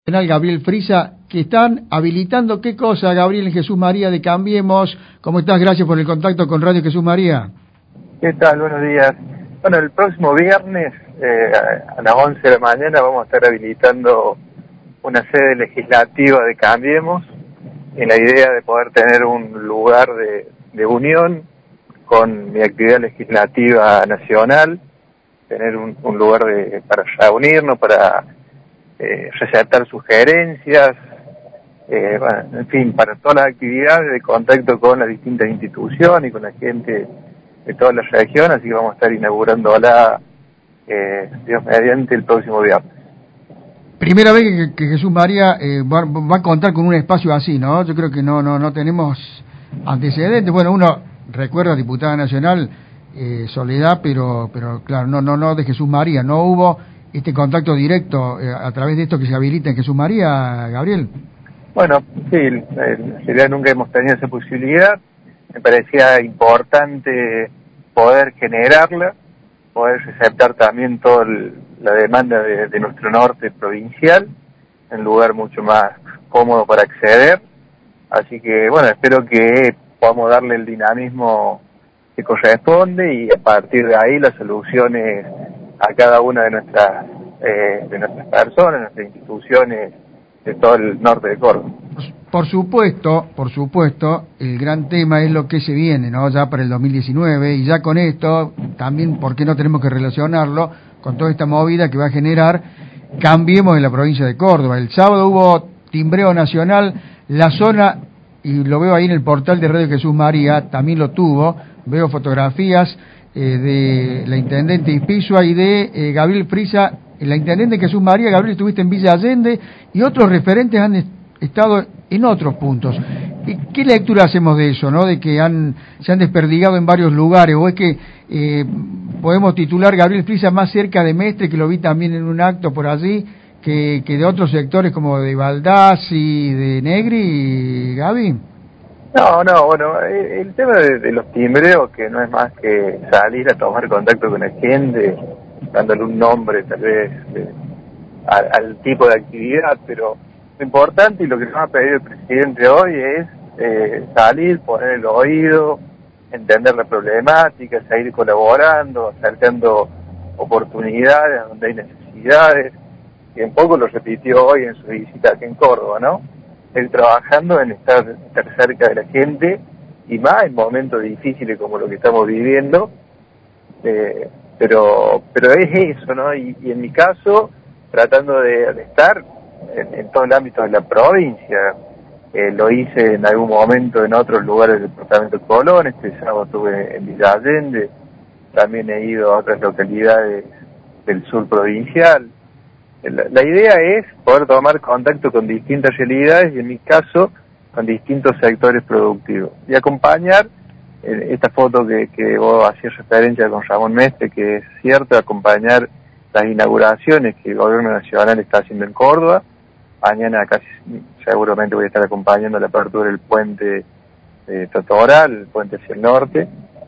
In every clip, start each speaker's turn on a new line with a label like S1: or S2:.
S1: Gabriel Frisa, que están habilitando qué cosa, Gabriel Jesús María de Cambiemos. ¿Cómo estás? Gracias por el contacto con Radio Jesús María.
S2: ¿Qué tal? Buenos días. Bueno, el próximo viernes a las 11 de la mañana vamos a estar habilitando una sede legislativa de Cambiemos, en la idea de poder tener un lugar de unión con mi actividad legislativa nacional, tener un lugar para reunirnos, para resaltar sugerencias, bueno, en fin, para todas las actividades de contacto con las distintas instituciones y con la gente de toda la región, así que vamos a estar inaugurándola, Dios mediante, el próximo viernes.
S1: Primera vez que Jesús María va a contar con un espacio así, ¿no? Yo creo que no tenemos antecedentes. Bueno, uno recuerda, diputada nacional, Soledad, pero claro, no de Jesús María, no hubo este contacto directo a través de esto que se habilita en Jesús María, Gabriel.
S2: Bueno, sí, en realidad nunca hemos tenido esa posibilidad. Me parecía importante poder generarla, poder receptar también toda la demanda de nuestro norte provincial, en un lugar mucho más cómodo para acceder. Así que, bueno, espero que podamos darle el dinamismo que corresponde y a partir de ahí las soluciones a cada una de nuestras personas, nuestras instituciones de todo el norte de Córdoba.
S1: Por supuesto, el gran tema es lo que se viene, ¿no? Ya para el 2019, y ya con esto, también, ¿por qué no tenemos que relacionarlo con toda esta movida que va a generar Cambiemos en la provincia de Córdoba? El sábado hubo timbreo nacional, la zona, y lo veo ahí en el portal de Radio Jesús María, también lo tuvo, veo fotografías de la intendente Ispizua y de Gabriel Frisa. La intendente Jesús María, Gabriel, estuviste en Villa Allende y otros referentes han estado en otros puntos. ¿Qué lectura hacemos de eso, no? De que se han desperdigado en varios lugares, o es que podemos titular Gabriel Frisa más cerca de Mestre, que lo vi también en un acto por allí, que de otros sectores como de Baldás y de Negri, Gaby?
S2: No, bueno, el tema de los timbreos, que no es más que salir a tomar contacto con la gente, dándole un nombre tal vez al tipo de actividad, pero lo importante y lo que nos ha pedido el presidente hoy es salir, poner el oído, entender la problemática, seguir colaborando, acercando oportunidades donde hay necesidades, y un poco lo repitió hoy en su visita aquí en Córdoba, ¿no? Él trabajando en estar cerca de la gente, y más en momentos difíciles como lo que estamos viviendo, pero es eso, ¿no? Y en mi caso, tratando de estar en todo el ámbito de la provincia. Lo hice en algún momento en otros lugares del departamento de Colón. Este sábado estuve en Villa Allende, también he ido a otras localidades del sur provincial. La idea es poder tomar contacto con distintas realidades y en mi caso con distintos sectores productivos y acompañar esta foto que vos hacías referencia con Ramón Mestre, que es cierto, acompañar las inauguraciones que el gobierno nacional está haciendo en Córdoba. Mañana casi seguramente voy a estar acompañando la apertura del puente Totoral, el puente hacia el norte,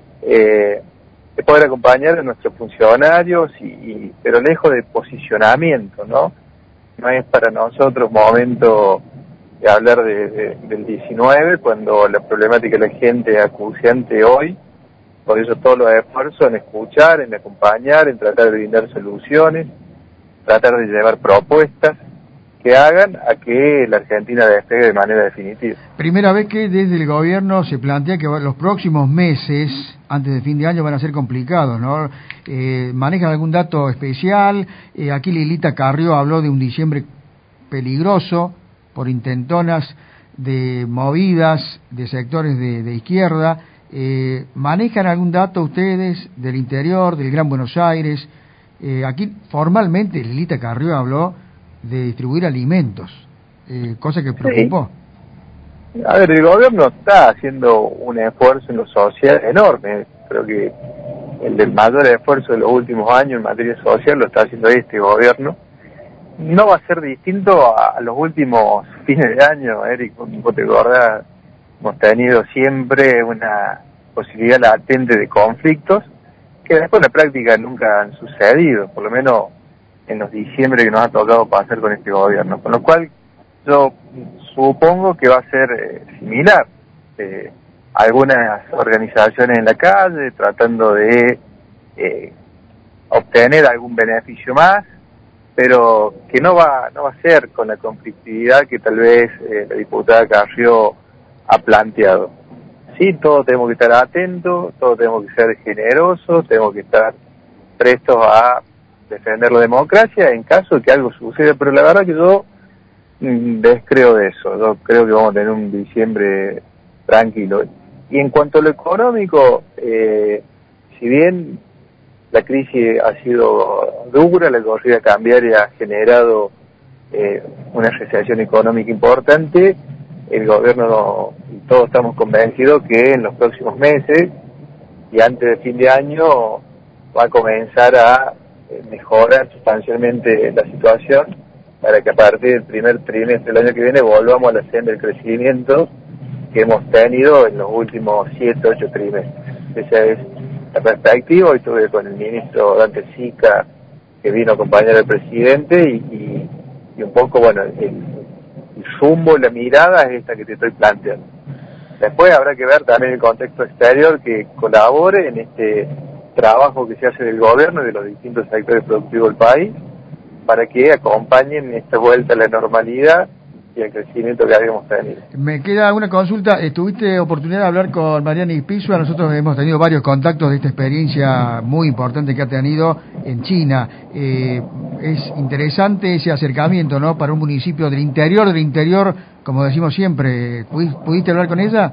S2: de poder acompañar a nuestros funcionarios, pero lejos de posicionamiento, ¿no? No es para nosotros momento de hablar del 19, cuando la problemática de la gente es acuciante hoy. Por eso todos los esfuerzos en escuchar, en acompañar, en tratar de brindar soluciones, tratar de llevar propuestas que hagan a que la Argentina despegue de manera definitiva.
S1: Primera vez que desde el gobierno se plantea que los próximos meses, antes de fin de año, van a ser complicados, ¿no? ¿Manejan algún dato especial? Aquí Lilita Carrió habló de un diciembre peligroso por intentonas de movidas de sectores de izquierda. ¿Manejan algún dato ustedes del interior, del Gran Buenos Aires? Aquí formalmente Lilita Carrió habló de distribuir alimentos, cosa que preocupó.
S2: Sí. A ver, el gobierno está haciendo un esfuerzo en lo social enorme. Creo que el mayor esfuerzo de los últimos años en materia social lo está haciendo este gobierno. No va a ser distinto a los últimos fines de año, Eric. Vos te acordás, hemos tenido siempre una posibilidad latente de conflictos que después en la práctica nunca han sucedido, por lo menos en los diciembre que nos ha tocado pasar con este gobierno, con lo cual yo supongo que va a ser similar. Algunas organizaciones en la calle tratando de obtener algún beneficio más, pero que no va a ser con la conflictividad que tal vez la diputada Carrió ha planteado. Sí, todos tenemos que estar atentos, todos tenemos que ser generosos, tenemos que estar prestos a defender la democracia en caso de que algo suceda, pero la verdad que yo descreo de eso. Yo creo que vamos a tener un diciembre tranquilo. Y en cuanto a lo económico, si bien la crisis ha sido dura, la corrida cambiaria ha generado una recesión económica importante, el gobierno y todos estamos convencidos que en los próximos meses y antes de fin de año va a comenzar a mejorar sustancialmente la situación para que a partir del primer trimestre del año que viene volvamos a la senda del crecimiento que hemos tenido en los últimos 7, 8 trimestres. Esa es la perspectiva. Hoy estuve con el ministro Dante Sica, que vino a acompañar al presidente, y un poco, bueno, el rumbo, la mirada es esta que te estoy planteando. Después habrá que ver también el contexto exterior que colabore en este trabajo que se hace del gobierno y de los distintos sectores productivos del país para que acompañen esta vuelta a la normalidad y el crecimiento que habíamos tenido.
S1: Me queda una consulta. ¿Tuviste oportunidad de hablar con Mariana Ispizua? Nosotros hemos tenido varios contactos de esta experiencia muy importante que ha tenido en China. Es interesante ese acercamiento, ¿no? Para un municipio del interior, como decimos siempre. ¿Pudiste hablar con ella?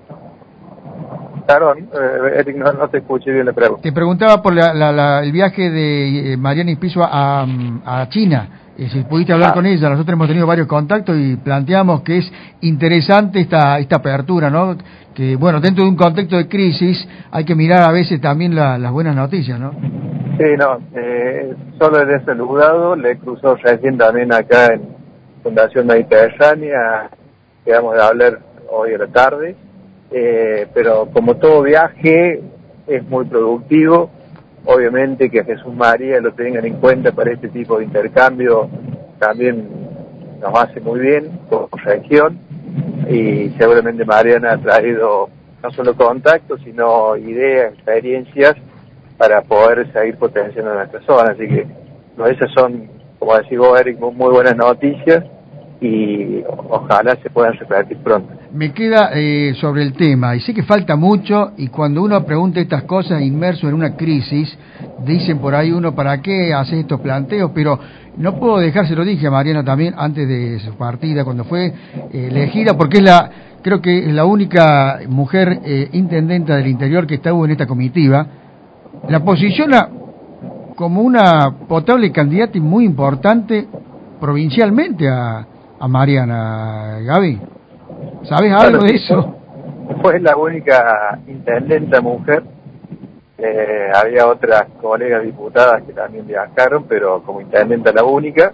S2: Perdón, Eric, no te escuché bien la pregunta.
S1: Te preguntaba por el viaje de Mariana Ispizua a China. Si pudiste hablar con ella. Nosotros hemos tenido varios contactos y planteamos que es interesante esta apertura, ¿no? Que, bueno, dentro de un contexto de crisis hay que mirar a veces también las buenas noticias, ¿no?
S2: Sí, no, solo le he saludado, le he cruzado recién también acá en Fundación Mediterránea, quedamos de hablar hoy a la tarde, pero como todo viaje es muy productivo. Obviamente que a Jesús María lo tengan en cuenta para este tipo de intercambio también nos hace muy bien como región, y seguramente Mariana ha traído no solo contactos sino ideas, experiencias para poder seguir potenciando nuestra zona. Así que esas son, como decís vos, Eric, muy buenas noticias y ojalá se puedan repetir pronto.
S1: Me queda sobre el tema, y sé que falta mucho, y cuando uno pregunta estas cosas inmerso en una crisis, dicen por ahí uno, ¿para qué hace estos planteos? Pero no puedo dejar, se lo dije a Mariana también antes de su partida, cuando fue elegida, porque creo que es la única mujer intendenta del interior que estuvo en esta comitiva, la posiciona como una potable candidata y muy importante provincialmente a Mariana. Gaby, ¿sabes algo de eso?
S2: Fue la única intendenta mujer. Había otras colegas diputadas que también viajaron, pero como intendenta la única.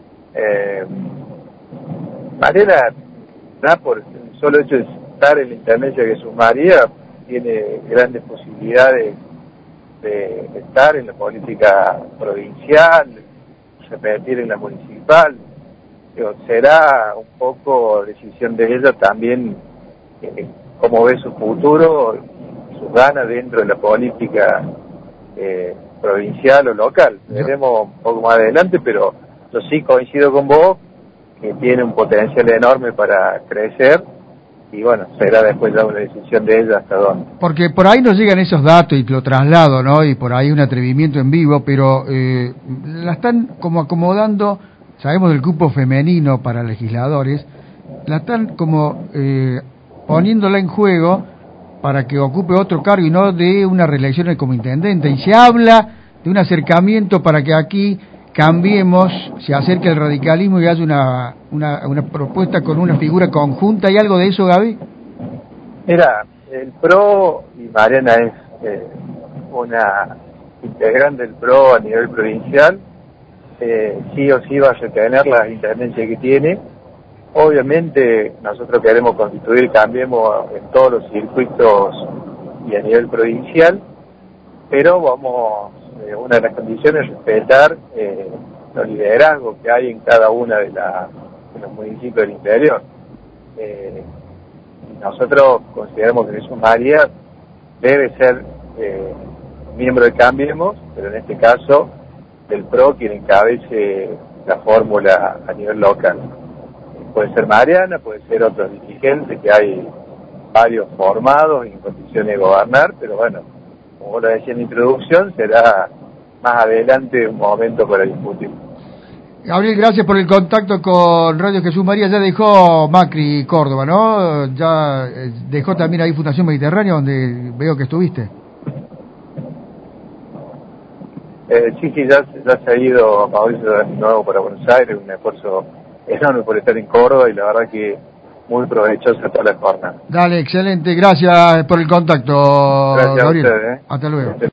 S2: Mariana, por el solo hecho de estar en la intendencia de Jesús María, tiene grandes posibilidades de estar en la política provincial, repetir en la municipal. Será un poco decisión de ella también cómo ve su futuro, sus ganas dentro de la política provincial o local. Veremos un poco más adelante, pero yo sí coincido con vos que tiene un potencial enorme para crecer, y bueno, será después ya una decisión de ella hasta dónde.
S1: Porque por ahí nos llegan esos datos y lo traslado, ¿no? Y por ahí un atrevimiento en vivo, pero la están como acomodando. Sabemos del cupo femenino para legisladores, la están como poniéndola en juego para que ocupe otro cargo y no de una reelección como intendente. Y se habla de un acercamiento para que aquí cambiemos, se acerque el radicalismo y haya una propuesta con una figura conjunta. ¿Hay algo de eso, Gaby?
S2: Mira, el PRO, y Mariana es una integrante del PRO a nivel provincial, sí o sí va a retener las intendencias que tiene. Obviamente nosotros queremos constituir Cambiemos en todos los circuitos y a nivel provincial, pero vamos, una de las condiciones es respetar los liderazgos que hay en cada una de los municipios del interior. Nosotros consideramos que Jesús María debe ser miembro de Cambiemos, pero en este caso del PRO quien encabece la fórmula a nivel local. Puede ser Mariana, puede ser otros dirigentes, que hay varios formados en condiciones de gobernar, pero bueno, como lo decía en la introducción, será más adelante un momento para discutir.
S1: Gabriel, gracias por el contacto con Radio Jesús María. Ya dejó Macri Córdoba, ¿no? Ya dejó también ahí Fundación Mediterránea, donde veo que estuviste.
S2: Sí, ya se ha ido Mauricio de nuevo para Buenos Aires, un esfuerzo enorme por estar en Córdoba y la verdad que muy provechosa toda la jornada.
S1: Dale, excelente. Gracias por el contacto,
S2: Gracias
S1: Gabriel.
S2: a ustedes.
S1: Hasta luego.